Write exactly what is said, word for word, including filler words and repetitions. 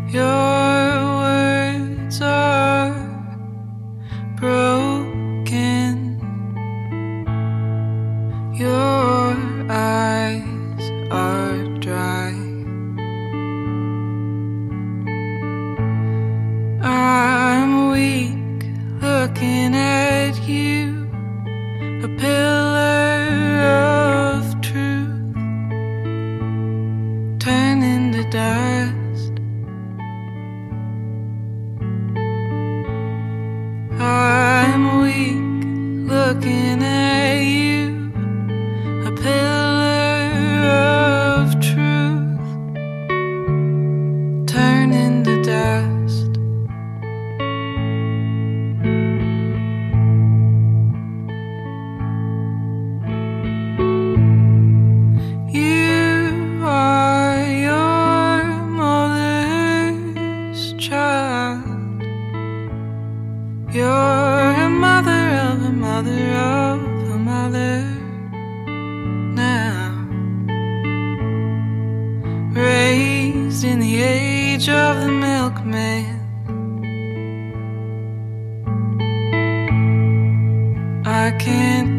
Your words are broken. Your eyes are dry. I'm weak looking at you, a pillar of truth turning to dust. I'm weak looking at you, a pillar of truth turning to dust. You are your mother's child. You're a mother of a mother of a mother now, raised in the age of the milkman. I can't